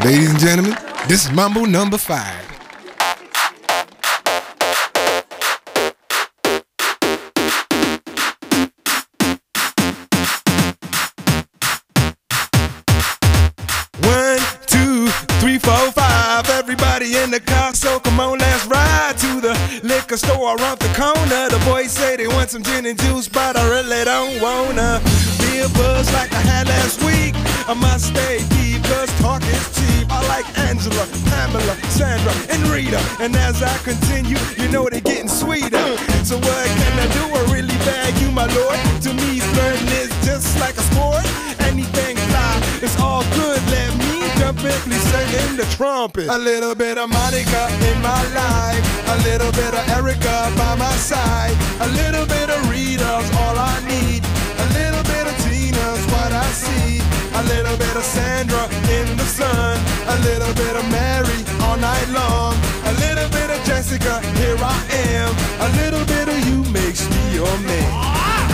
Ladies and gentlemen, this is Mambo number 5. One, two, three, four, five. Everybody in the car, so come on, let's ride to the liquor store around the corner. The boys say they want some gin and juice, but I really don't wanna be a buzz like I had last week. I must stay deep, cause talk is cheap. I like Angela, Pamela, Sandra, and Rita. And as I continue, you know they're getting sweeter. So what can I do? I really bag you, my lord. To me, flirting is just like a sport. Anything fly, it's all good. Let me jump in, please sing the trumpet. A little bit of Monica in my life, a little bit of Erica by my side, a little bit of Rita's all I need, a little bit of Tina's what I see, a little bit of Sandra in the sun, a little bit of Mary all night long, a little bit of Jessica, here I am, a little bit of you makes me your man.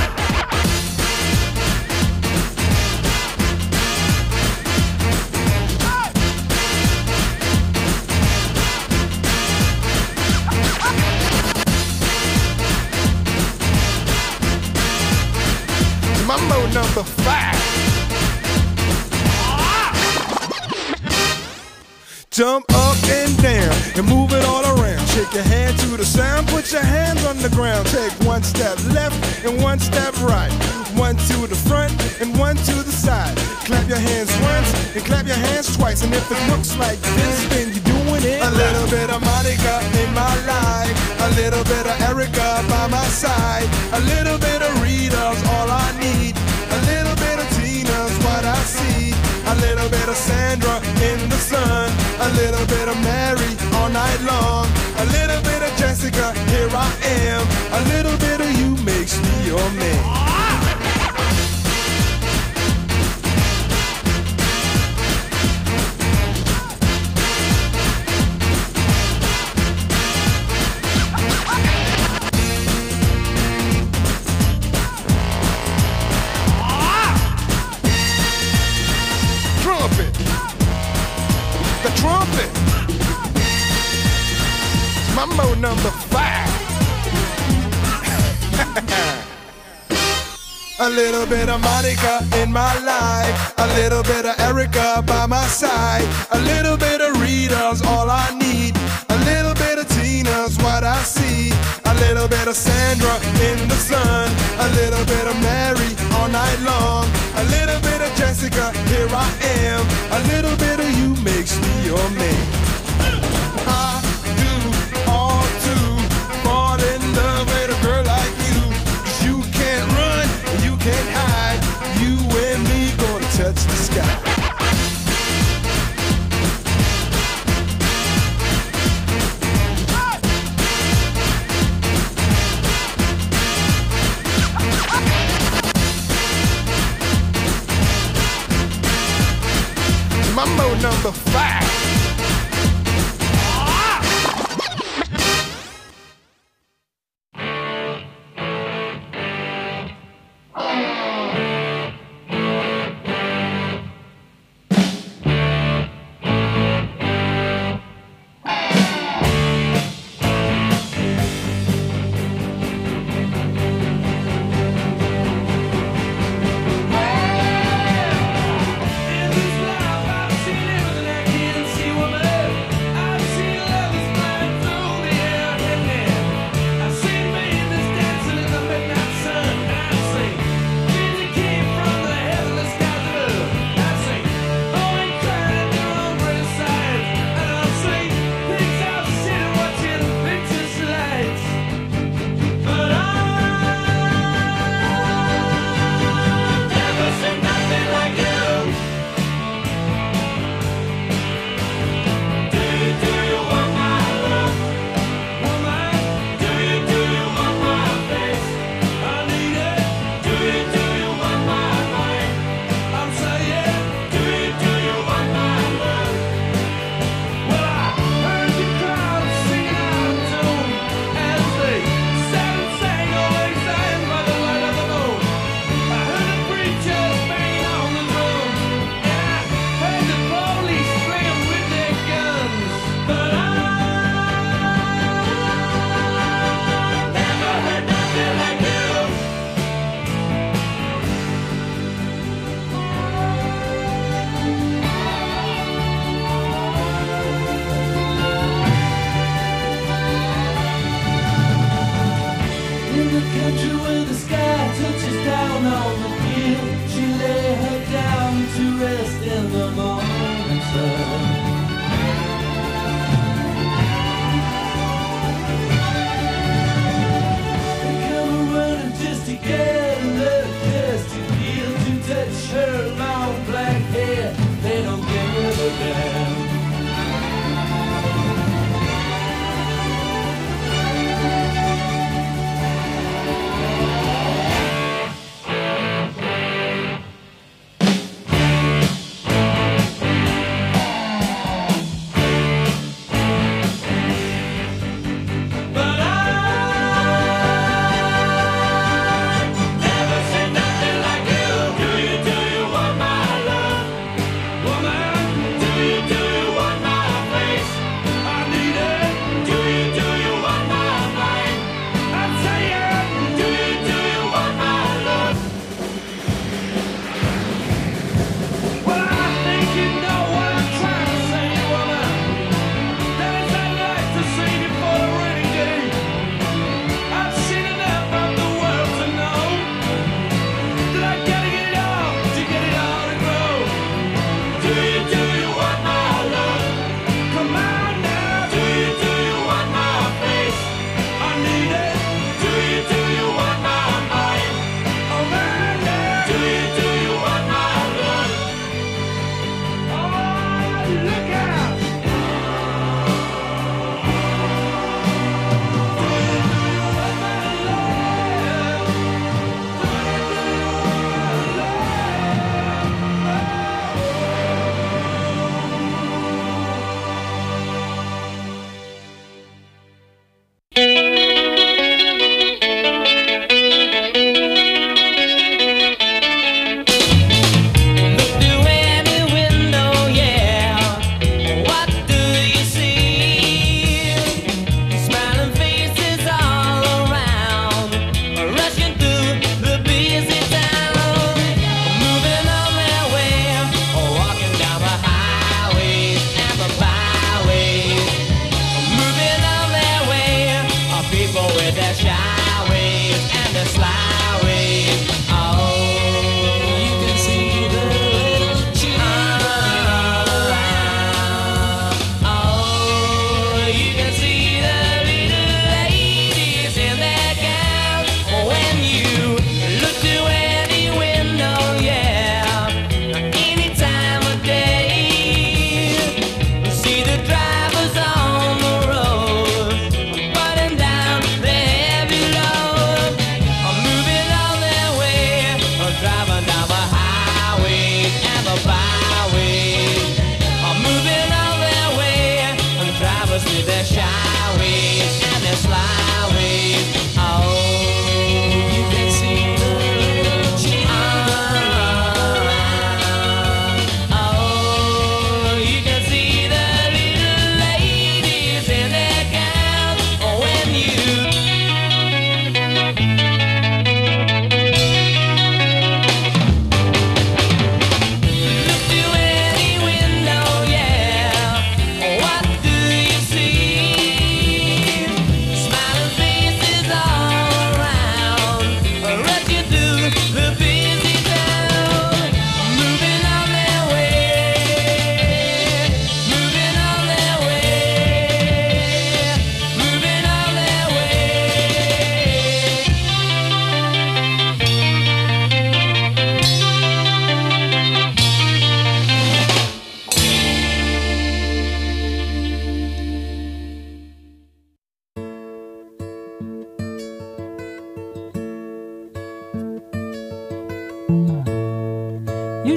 Mambo number 5. Jump up and down and move it all around. Shake your hand to the sound, put your hands on the ground. Take one step left and one step right. One to the front and one to the side. Clap your hands once and clap your hands twice. And if it looks like this, then you're doing it. A little bit of Monica in my life, a little bit of Erica by my side, a little bit of Rita's all I need, a little bit of Tina's what I see, a little bit of Sandra in the sun, a little bit of Mary all night long, a little bit of Jessica, here I am, a little bit of you makes me your man. The trumpet. Mambo number 5. A little bit of Monica in my life, a little bit of Erica by my side, a little bit of Rita's all I need, a little bit of Tina's what I see, a little bit of Sandra in the sun, a little bit of Mary all night long, a little bit of Jessica, here I am, a little bit of you makes me your man. I do all to fall in love with a girl like you, 'cause you can't run, you can't hide, you and me gonna touch the sky. Mambo number 5. In this life I've seen everything I can see.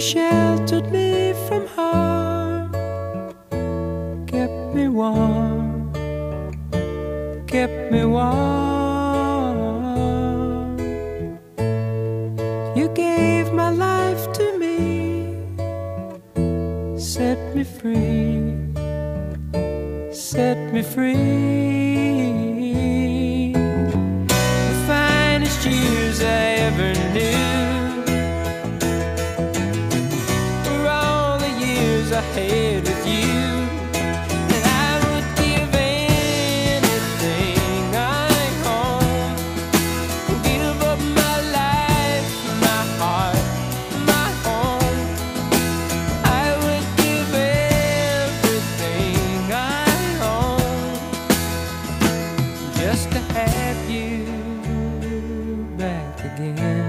sheltered me from harm, kept me warm, kept me warm. You gave my life to me, set me free, set me free. The finest years I ever knew were all the years I had with you. And I would give anything I own, give up my life, my heart, my home. I would give everything I own just to have you back again.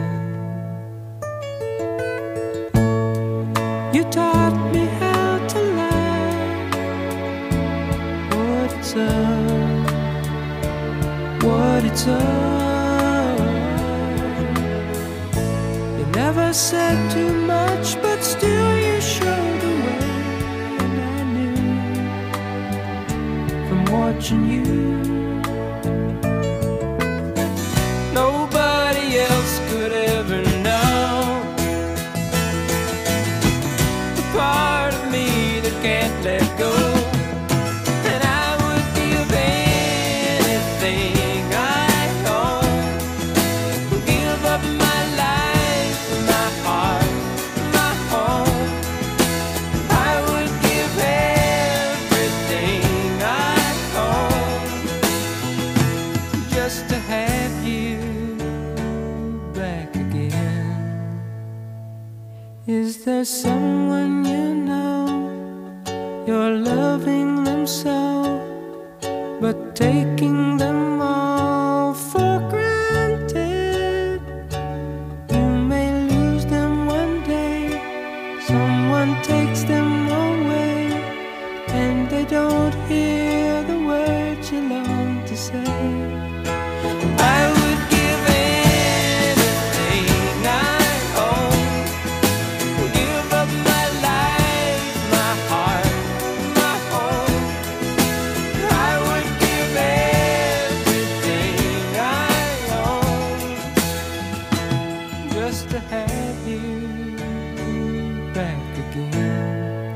You taught me how to love, what it's up, what it's up. You never said too much, but still you showed the way. And I knew from watching you, nobody else could ever know the part of me that can't let go. And I would give anything I own, give up my life, my heart, my home. I would give everything I own just to have you back again. Is there someone you know, you're loving them so, but taking them all for granted? You may lose them one day, someone takes them away, and they don't hear the words you long to say. I would give anything I own, give up my life, my heart, my home. I would give everything I own just to have you back again,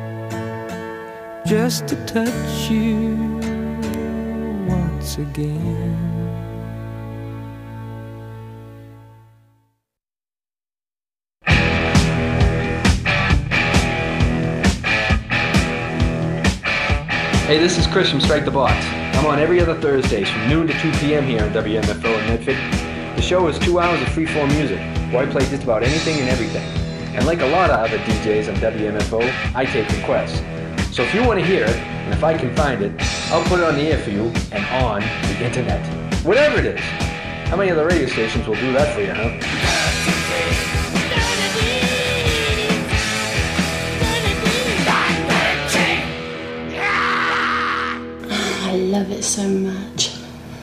just to touch you once again. Hey, this is Chris from Strike the Box. I'm on every other Thursdays from noon to 2 p.m. here on WMFO in Medford. The show is 2 hours of free-form music, where I play just about anything and everything. And like a lot of other DJs on WMFO, I take requests. So if you want to hear it, and if I can find it, I'll put it on the air for you and on the internet. Whatever it is. How many other radio stations will do that for you, huh? I love it so much.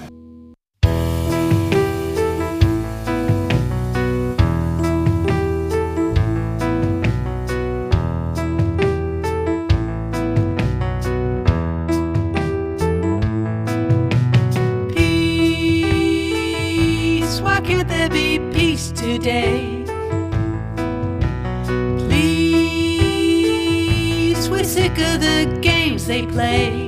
Peace, why can't there be peace today? Please, we're sick of the games they play.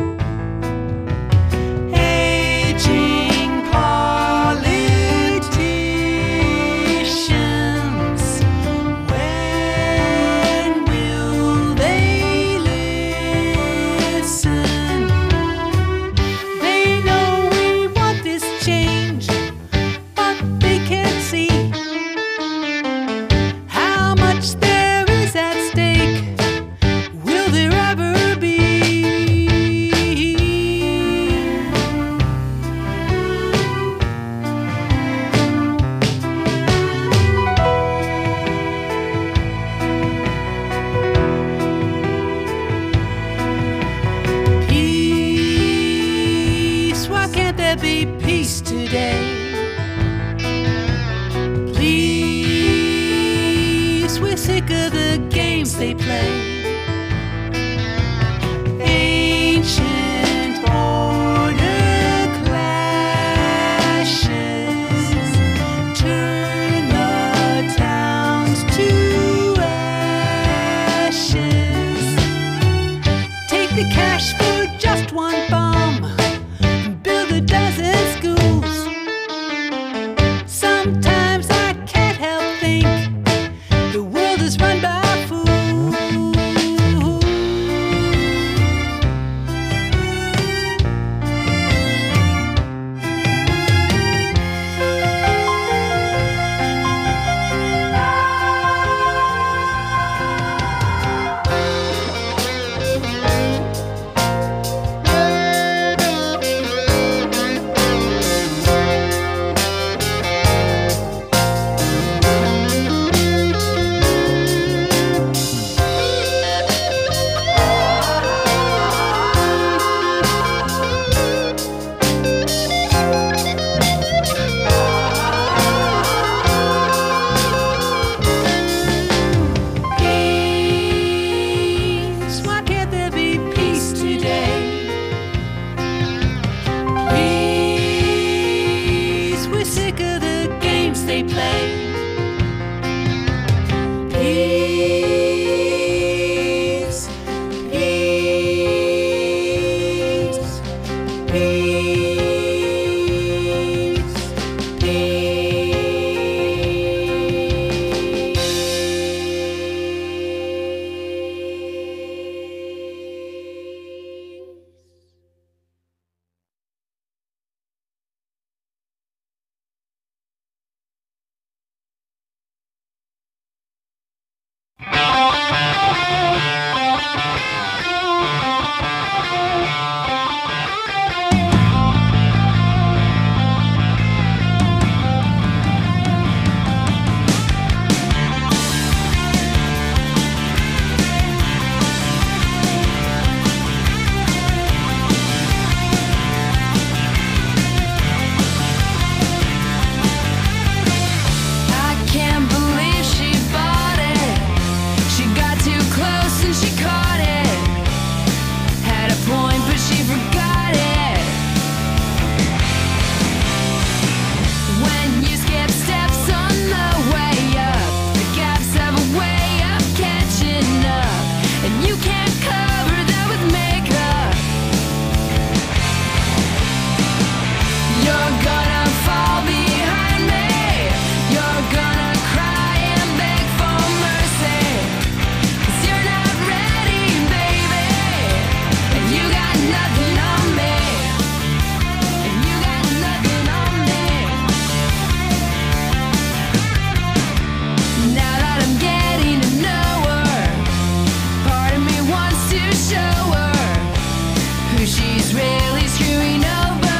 Be peace today. Please, we're sick of the they play. Ancient order clashes, turn the towns to ashes. Take the cash for just one bomb, build a dozen schools. Sometimes I can't help think the world is run by fools. Please, why can't there be peace today? Please, we're sick of the games they play. Peace, peace, peace, I can't believe she bought it. She got too close and she caught it. Had a point, but she forgot it. When you skip steps on the way up, the gaps have a way of catching up, and you can't cover that with makeup. You're gonna fall behind me. You're gonna cry and beg for mercy, 'cause you're not ready, baby. And you got nothing on me. And you got nothing on me. Now that I'm getting to know her, part of me wants to show her who she's really screwing over.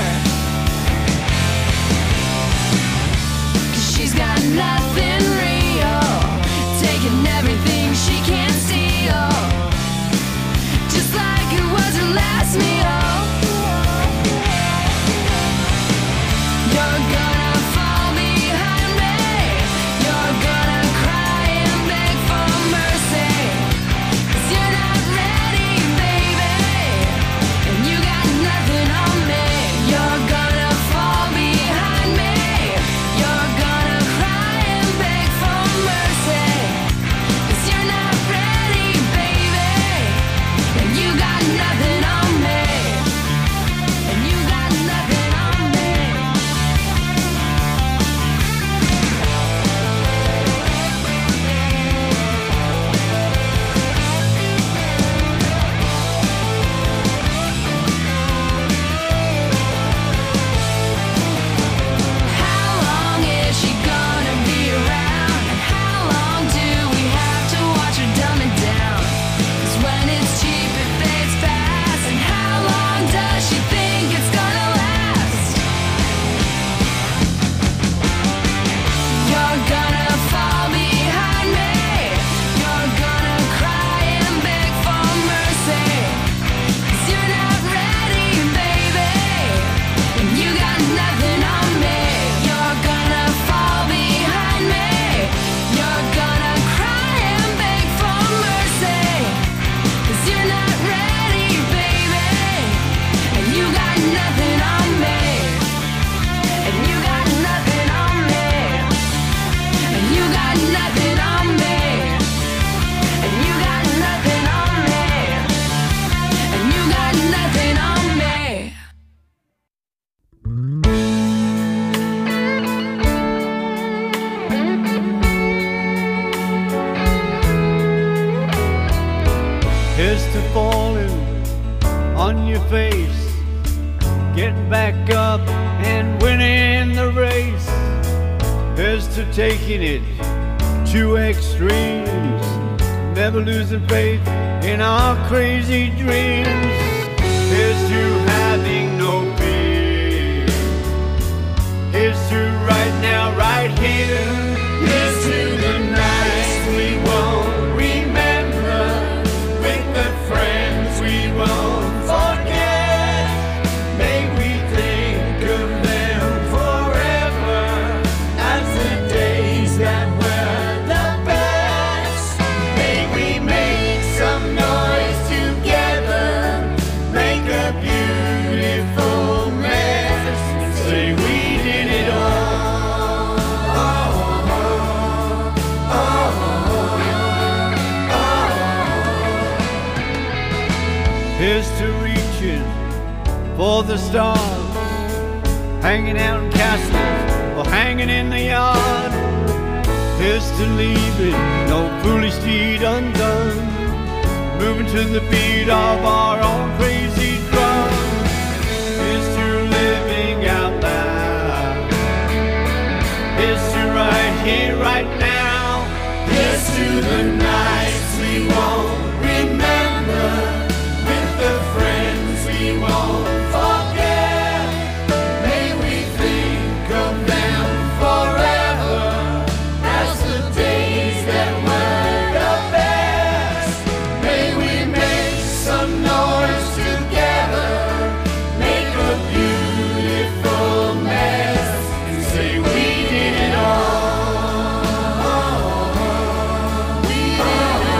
'Cause she's got nothing real, taking everything she can't steal, just like it was her last meal. You're gonna fall behind me. You're gonna cry and beg for mercy, 'cause you're not ready, Here's to falling on your face, getting back up and winning the race. Here's to taking it to extremes, never losing faith in our crazy dreams. Here's to having no fear. Here's to right now, right here. Here's to the nights we won't remember, with the friends we won't forget. May we think of them forever as the days that were the best. May we make some noise together, make a beautiful mess, say we did it all. Here's to reaching for the stars, hanging out in castles or hanging in the yard. Here's to leaving no foolish deed undone, moving to the beat of our own crazy drum. Here's to living out loud. Here's to right here, right now. Here's to the nights we won't remember, with the friends we won't forget. May we think of them forever as the days that were the best. May we make some noise together, make a beautiful mess, and say we did it all. We did it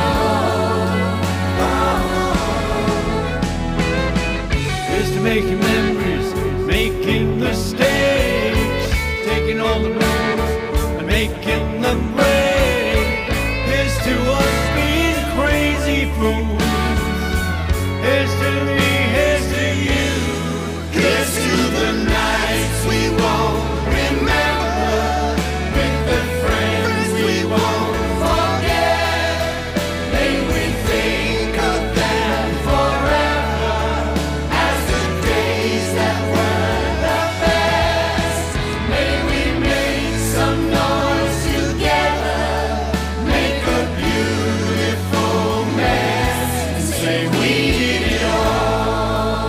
all. Here's to making memories, making mistakes, taking all the rules and making them break. Here's to us being crazy fools. Here's to me, here's to you. Here's to the nights we won't remember, with the friends we won't forget. May we think of them forever as the days that were the best. May we make some noise together, make a beautiful mess, and say we did it all.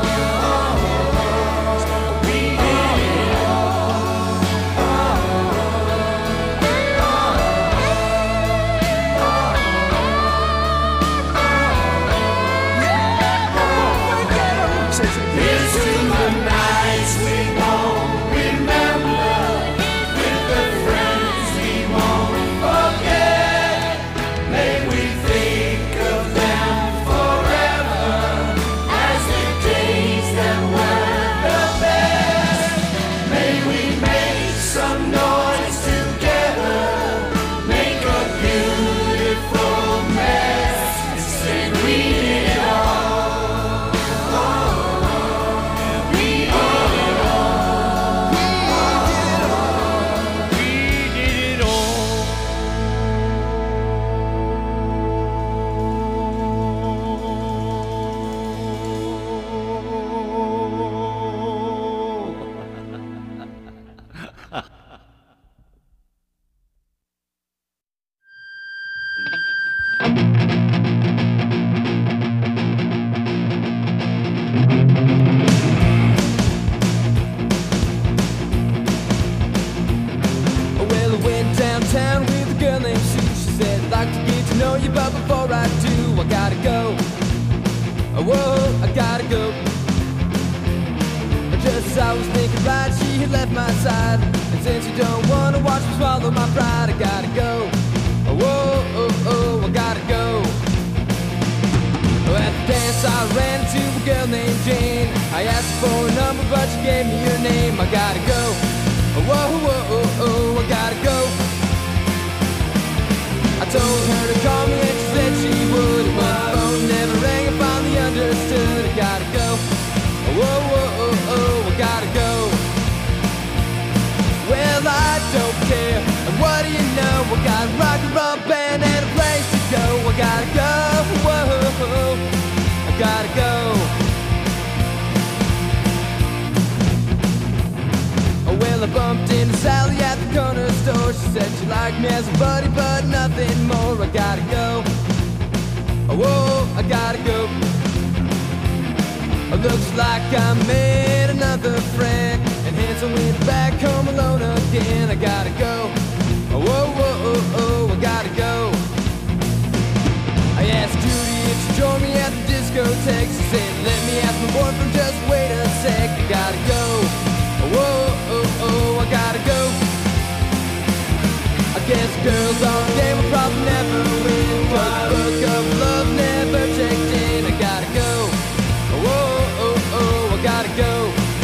We did it Here's to the nights we won't remember, with the friends we won't forget. May we think of them forever as the days that were the best. May we make some noise together, make a beautiful mess, and say we did it all. We did it all. We did it all. Well, I went downtown with a girl named Sue. She said, I'd like to get to know you, but before I do, I gotta go. Whoa, I gotta go. Just as I was thinking right, she had left my side. And since you don't wanna watch me swallow my pride, I gotta go. Whoa, I gotta go. At the dance I ran into a girl named Jane. I asked her for a number, but she gave me her name. I gotta go. Whoa, I gotta go. I told her to call me and she said she would. And when the phone never rang, I finally understood. I gotta go. Whoa, I gotta go. Well, I don't care. And what do you know? I got a rock and roll band and a place to go. I gotta go. Whoa. Sally at the corner store. She said she liked me as a buddy, but nothing more. I gotta go. Whoa, I gotta go. Looks like I made another friend, and hence I went back home alone again. I gotta go. Whoa, whoa, oh, oh, I gotta go. I asked Judy if she joined me at the discotheque. She said, let me ask my boyfriend, just wait a sec. I gotta go. Whoa, oh, oh, I gotta go. I guess girls on the game will probably never win, 'cause the book of love never checked in. I gotta go. Whoa, oh, oh, I gotta go.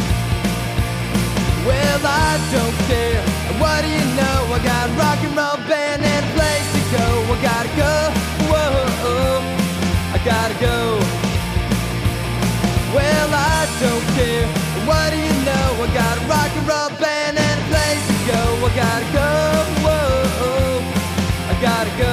Well, I don't care. What do you know? I got a rock and roll band and a place to go. I gotta go. Whoa, oh, I gotta go. Well, I don't care. What do you know? I got a rock and roll band and a place to go. I gotta go. Whoa, oh, I gotta go.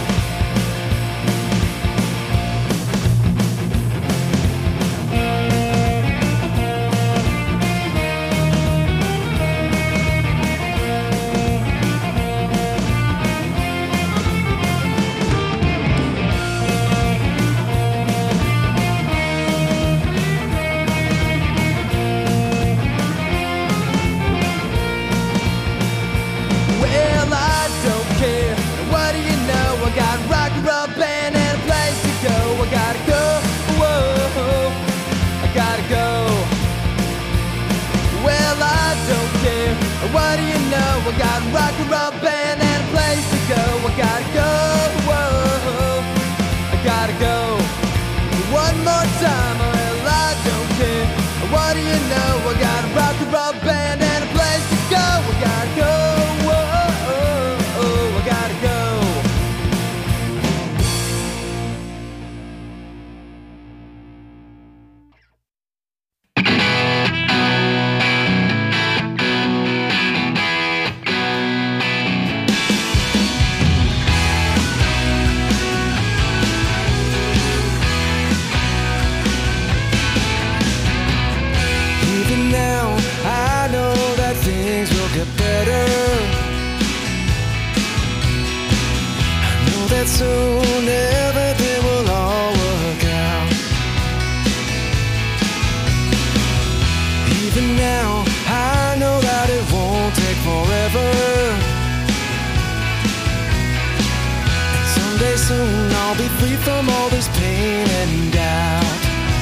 What do you know? I got a rock and roll band and a place to go. I gotta go. Whoa, I gotta go. One more time, well, I don't care. What do you know? I got a rock and roll band and a place to go. I gotta go. Whoa, I gotta go. Soon everything will all work out. Even now, I know that it won't take forever. And someday soon I'll be free from all this pain and doubt.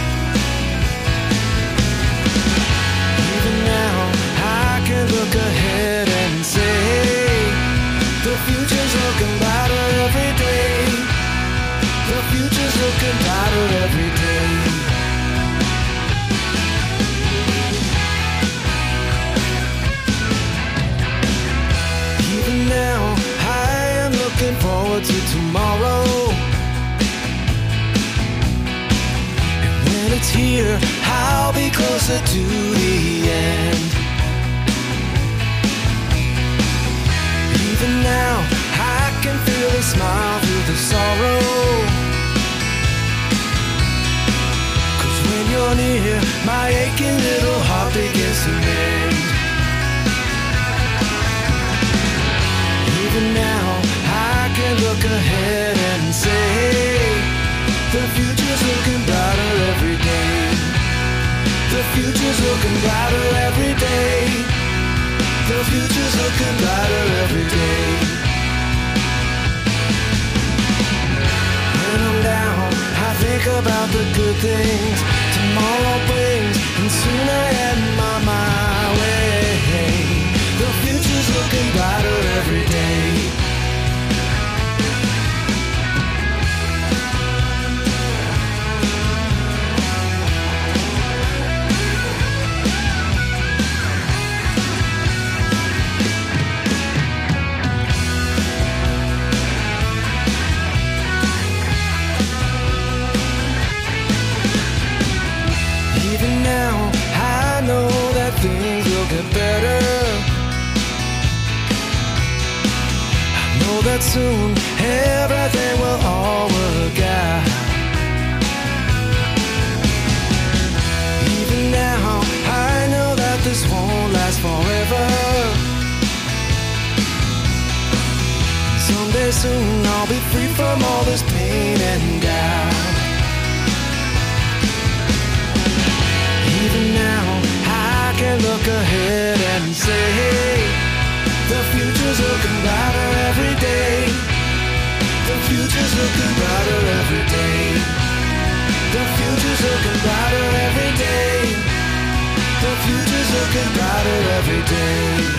Even now, I can look ahead and say, the future's looking brighter every day. The future's looking brighter every day. Even now, I am looking forward to tomorrow. And when it's here, I'll be closer to the end. Even now, I can feel a smile through the sorrow. 'Cause when you're near, my aching little heart begins to mend. Even now, I can look ahead and say, the future's looking brighter every day. The future's looking brighter every day. The future's looking brighter every day. When I'm down, I think about the good things tomorrow brings, and soon I am on my way. The future's looking brighter every day. Things will get better. I know that soon everything will all work out. Even now, I know that this won't last forever. future's looking brighter every day. The future's looking brighter every day. The future's looking brighter every day.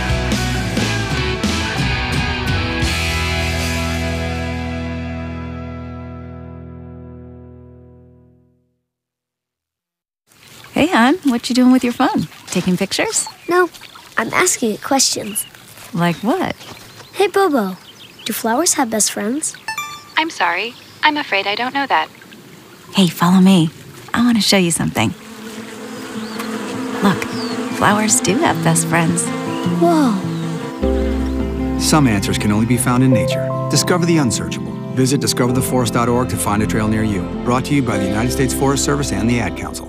Hey, hon, what you doing with your phone? Taking pictures? No, I'm asking it questions. Like what? Hey, Bobo, do flowers have best friends? I'm sorry. I'm afraid I don't know that. Hey, follow me. I want to show you something. Look, flowers do have best friends. Whoa. Some answers can only be found in nature. Discover the unsearchable. Visit discovertheforest.org to find a trail near you. Brought to you by the United States Forest Service and the Ad Council.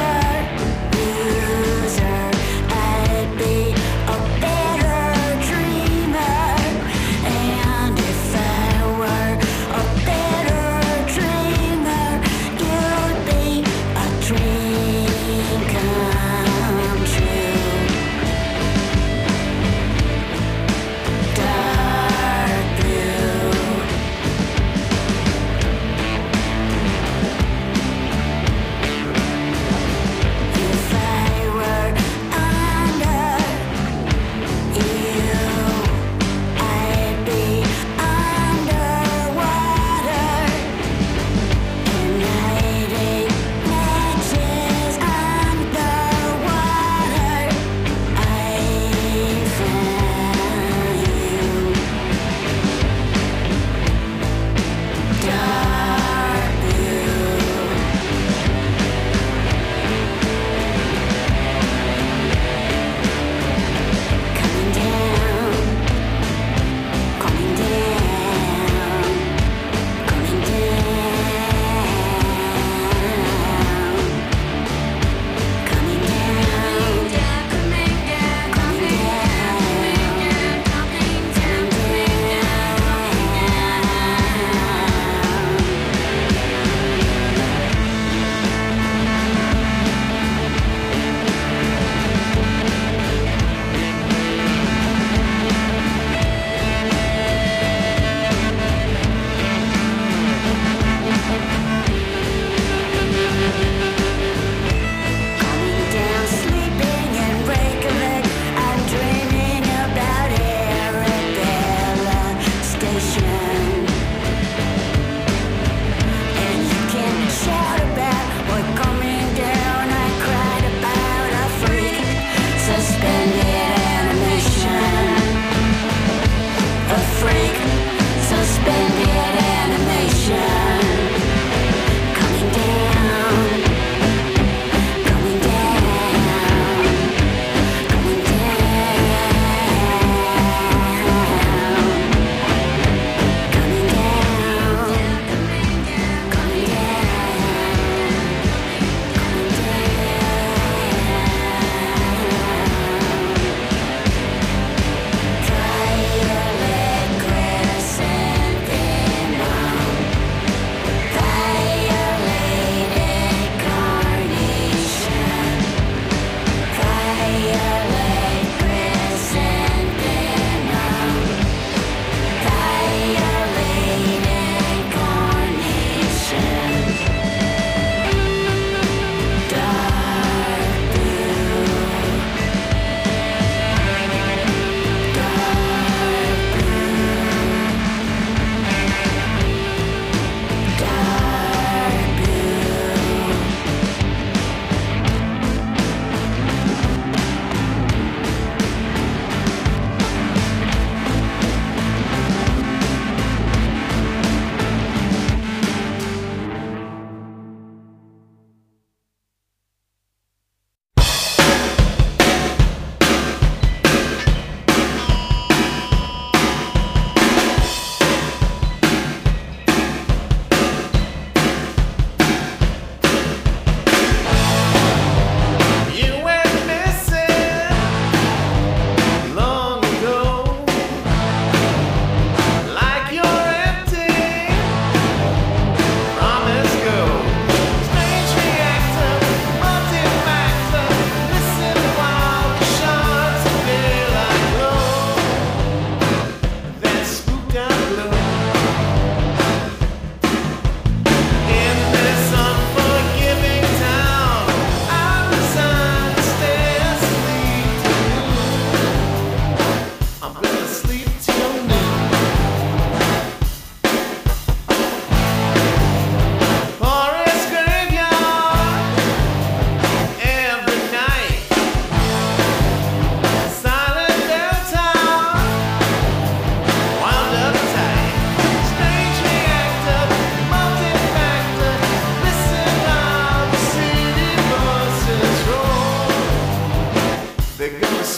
Loser, I'd be a better dream.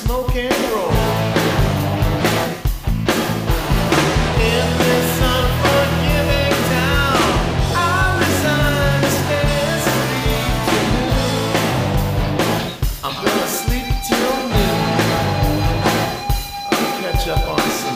smoke and roll. In this unforgiving town, I resign to stay asleep till noon. I'm gonna sleep till noon. I'll catch up on some.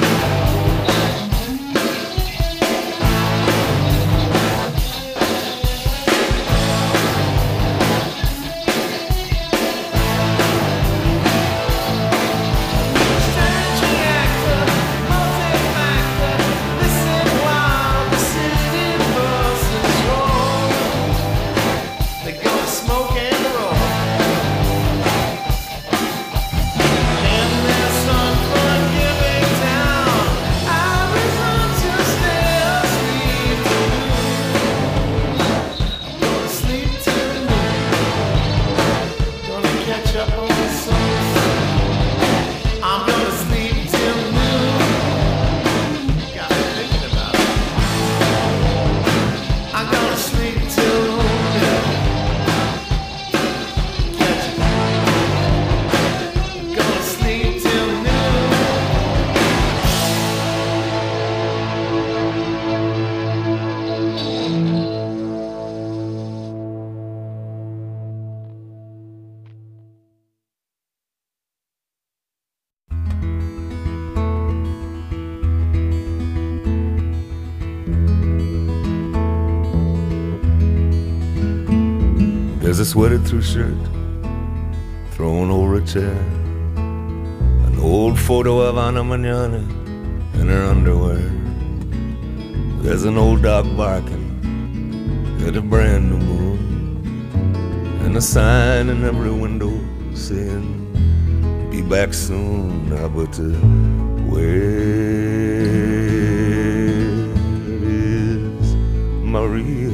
There's a sweated through shirt thrown over a chair, an old photo of Ana Mañana in her underwear. There's an old dog barking at a brand new moon, and a sign in every window saying, be back soon. But where is Maria?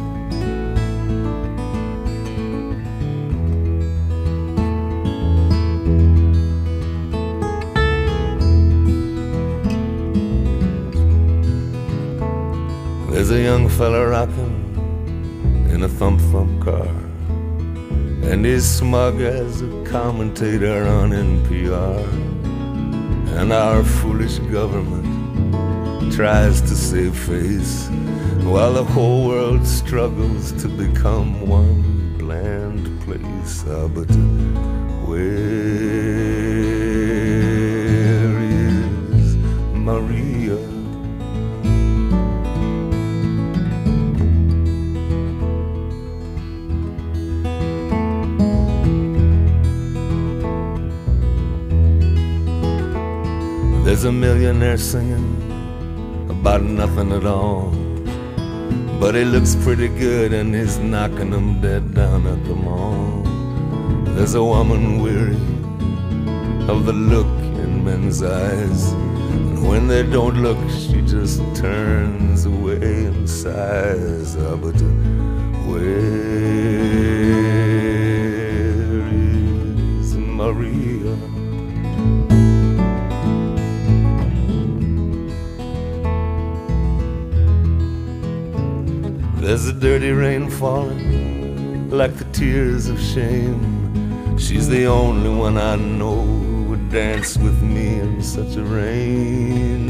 There's a young fella rocking in a thump-thump car, and he's smug as a commentator on NPR. And our foolish government tries to save face, while the whole world struggles to become one bland place. But where is Maria? There's a millionaire singing about nothing at all, but he looks pretty good and he's knocking them dead down at the mall. There's a woman weary of the look in men's eyes, and when they don't look, she just turns away and sighs. But where is Maria? There's a dirty rain falling like the tears of shame. She's the only one I know who would dance with me in such a rain.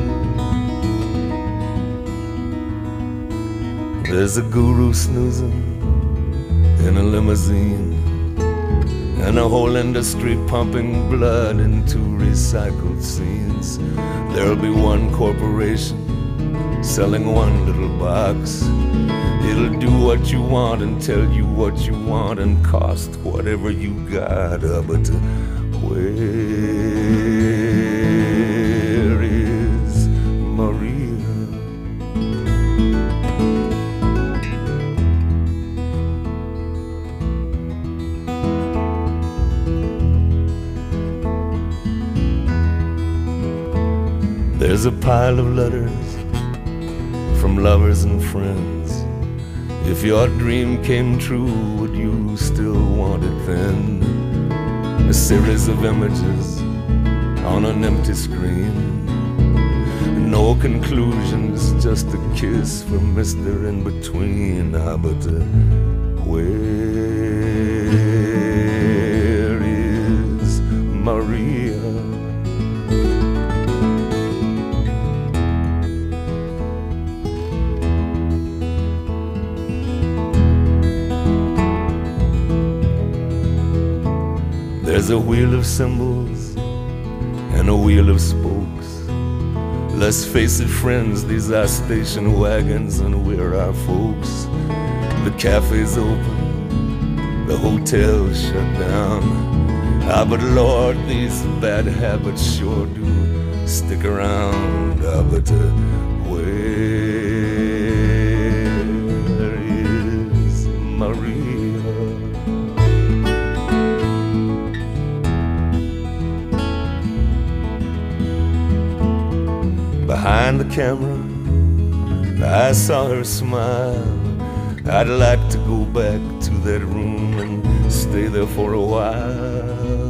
There's a guru snoozing in a limousine, and a whole industry pumping blood into recycled scenes. There'll be one corporation selling one little box. It'll do what you want and tell you what you want and cost whatever you got. But where is Maria? There's a pile of letters from lovers and friends. If your dream came true, would you still want it then? A series of images on an empty screen. No conclusions, just a kiss from Mr. In-Between. But where is Maria. There's a wheel of cymbals and a wheel of spokes. Let's face it, friends, these are station wagons and we're our folks. The cafe's open, the hotel's shut down. Ah, but Lord, these bad habits sure do stick around. Ah, but where is Maria? Behind the camera, I saw her smile. I'd like to go back to that room and stay there for a while.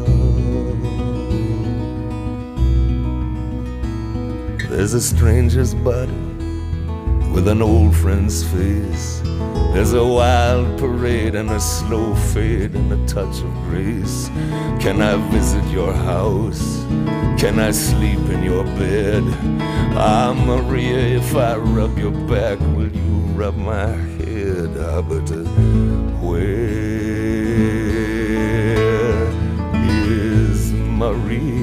There's a stranger's body with an old friend's face. There's a wild parade and a slow fade and a touch of grace. Can I visit your house? Can I sleep in your bed? Ah, Maria, if I rub your back, will you rub my head? Ah, but where is Maria?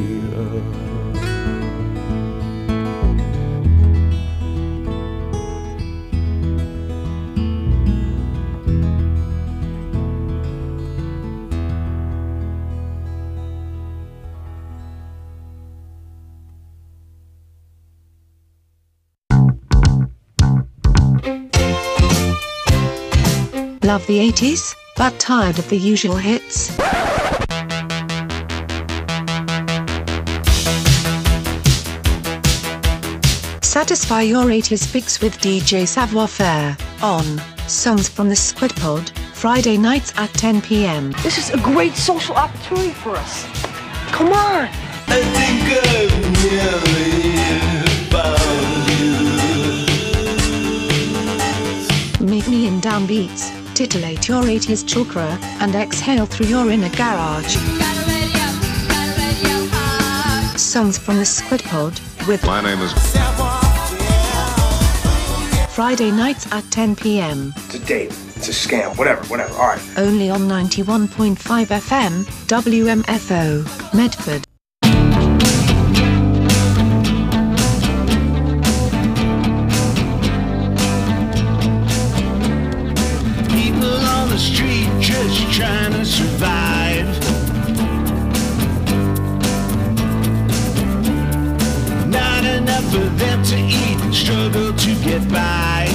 Love the 80s, but tired of the usual hits? Satisfy your 80s fix with DJ Savoir Faire on Songs from the Squid Pod, Friday nights at 10 p.m. This is a great social opportunity for us. Come on! I think I've nearly found you. Meet me in downbeats, titillate your 80s chakra, and exhale through your inner garage. Songs from the Squid Pod with My name is Friday nights at 10 p.m. It's a date. It's a scam. Whatever. All right. Only on 91.5 FM, WMFO, Medford. People on the street just trying to survive. Not enough for them to eat, struggle to get by.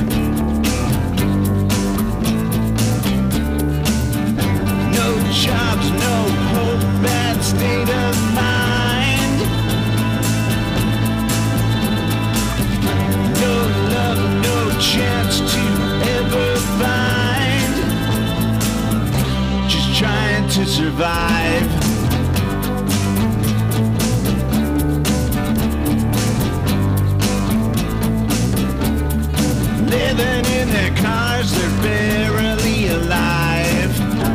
No jobs, no hope, bad state of mind. No love, no chance to ever find. Just trying to survive. Living in their cars, they're barely alive.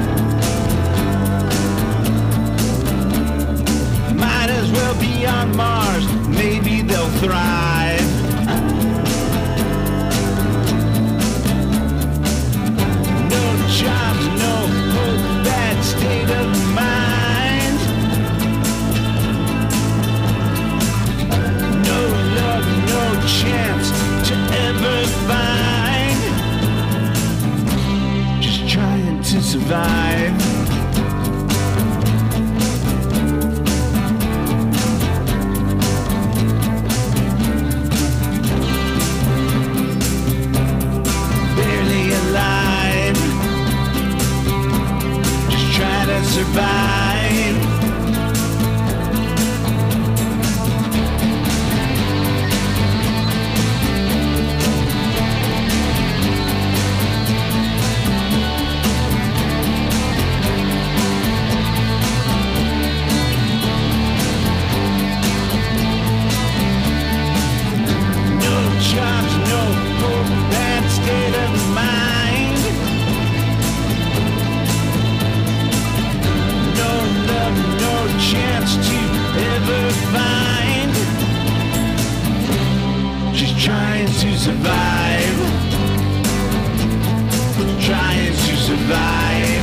Might as well be on Mars, maybe they'll thrive. No jobs, no hope, bad state of mind. No love, no chance to ever find. Just trying to survive. survive, trying to survive.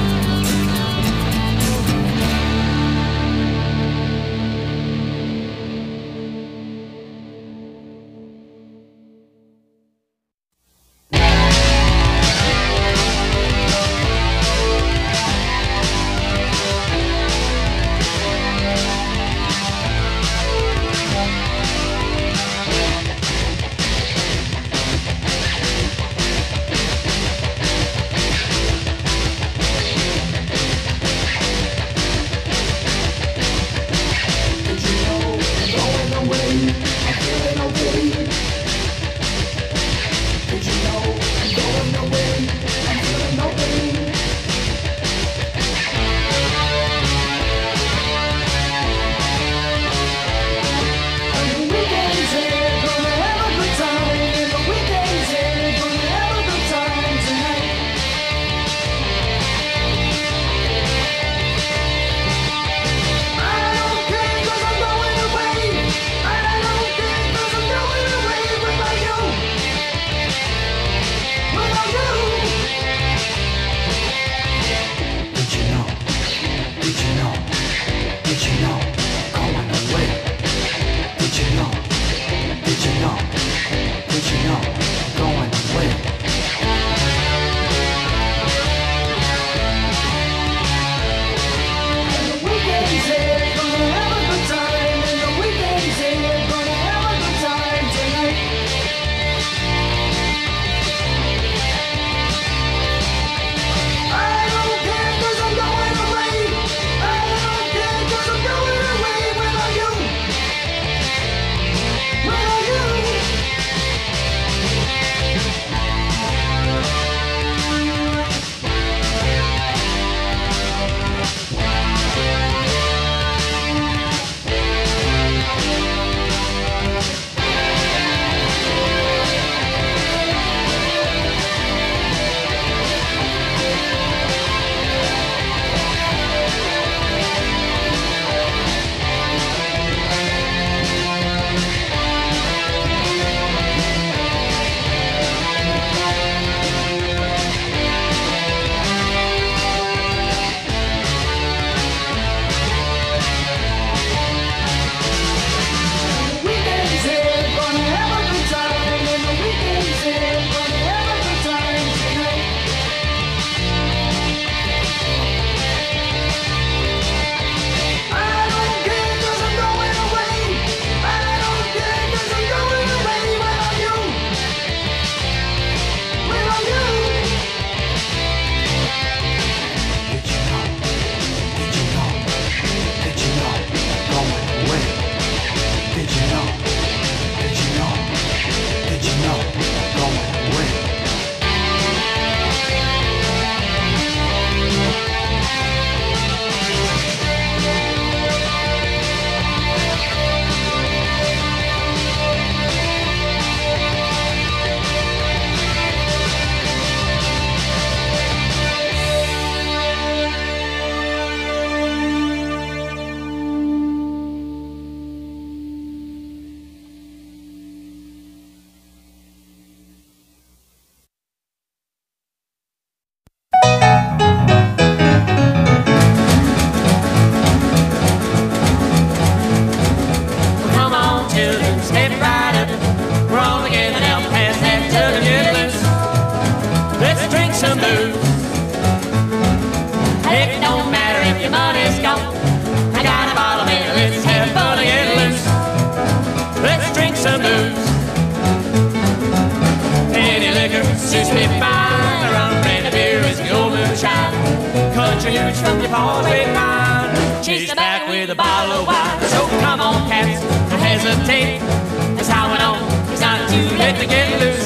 From your paws with mine, chase the back with a bottle of wine. So come on, cats, don't hesitate. That's how it on. It's not too late to get loose.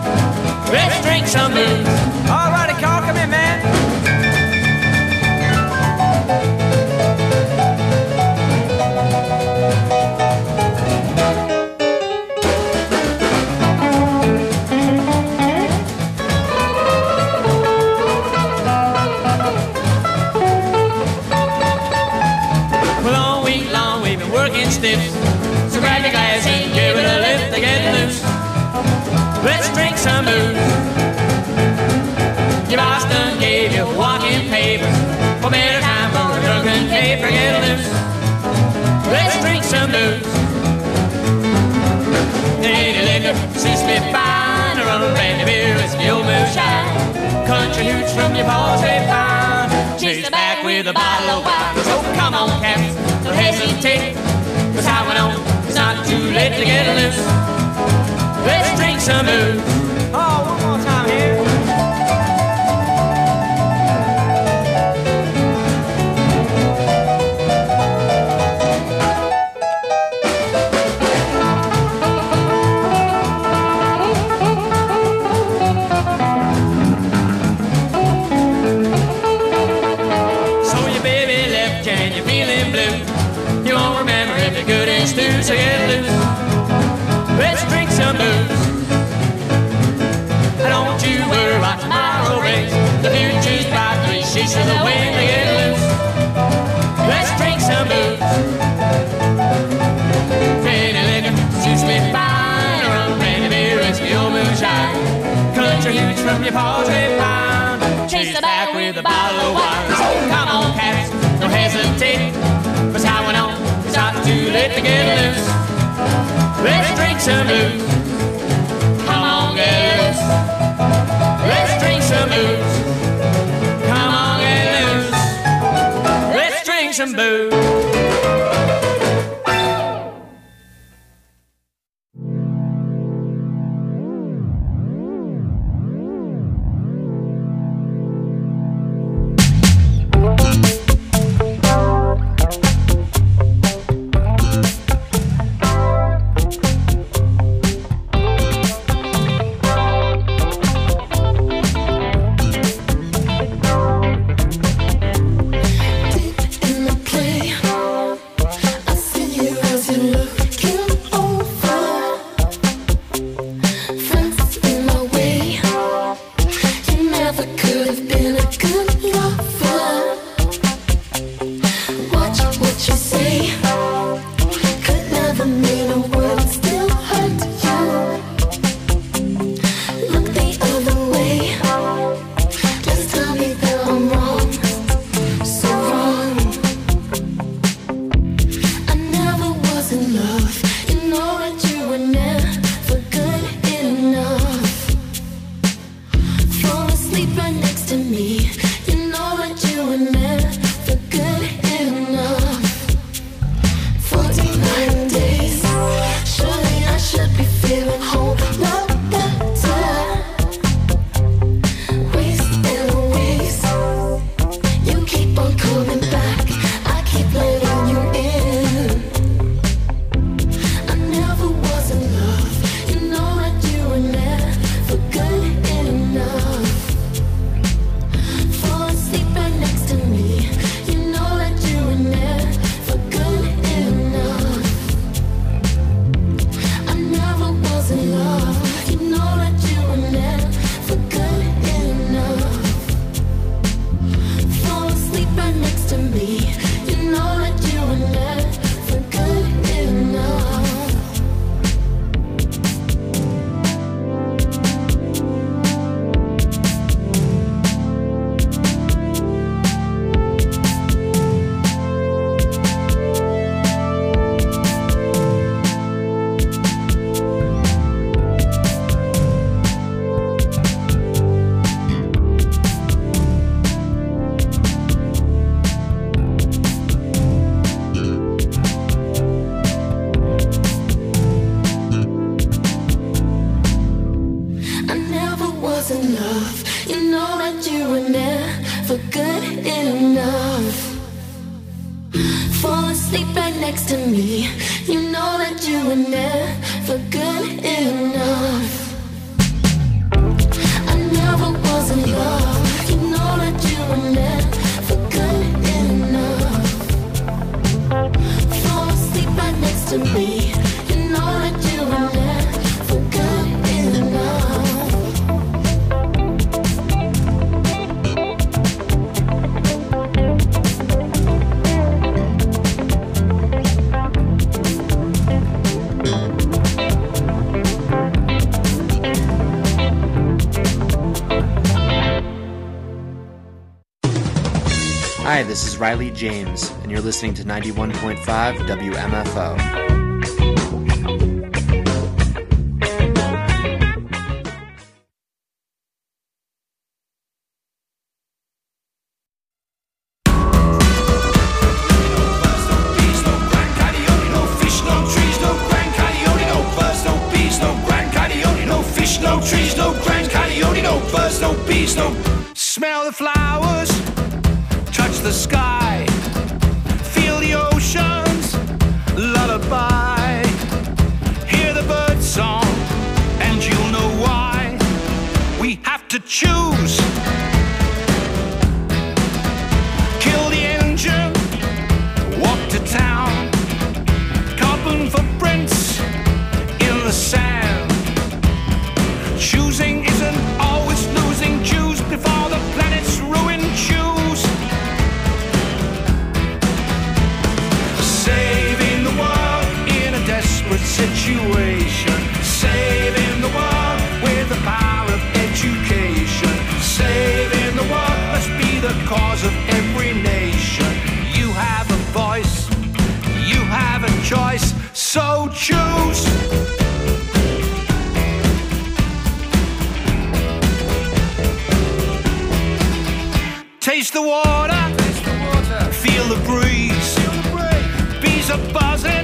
Let's drink some booze. All righty, Carl, come in, man. Stiff. So grab your glass and give it a lift to get loose. Let's drink some booze. Your boss done gave you walking papers for better time for a drunken caper. Get loose. Let's drink some booze. Any liquor suits me fine. A rum, brandy, beer, whiskey, old moonshine. Country hooch from your paws they found. Chase it back with a bottle of wine. So come on, cats, don't hesitate. 'Cause I went on, it's not too late to get loose. Let's drink some booze. Oh, one more time here. So get loose. Let's drink some booze. Don't you worry about tomorrow race. The future's bright, 3 sheets of the wind to get loose. Let's drink some booze. Pretty liquor suits me fine. Rum, brandy, beer, whiskey, old moonshine. Country hooch from your paws they found. Chase it back with a bottle of wine. So come on, cats, don't hesitate. 'Cause I went on. Not too late to get loose. Let's drink some booze. Come on, get loose. Let's drink some booze. Come on, get loose. Let's drink some booze. Hi, this is Riley James, and you're listening to 91.5 WMFO. No trees, no grand coyote, no birds, no bees, no. Smell the flowers, touch the sky, feel the ocean's lullaby. Hear the bird song, and you'll know why. We have to choose. Kill the engine, walk to town, carbon footprints in the sand. Choosing isn't always losing. Choose before the planet's ruin. Choose. Saving the world in a desperate situation. Saving the world with the power of education. Saving the world must be the cause of every nation. You have a voice, you have a choice, so choose. Taste the water, feel the breeze. Bees are buzzing.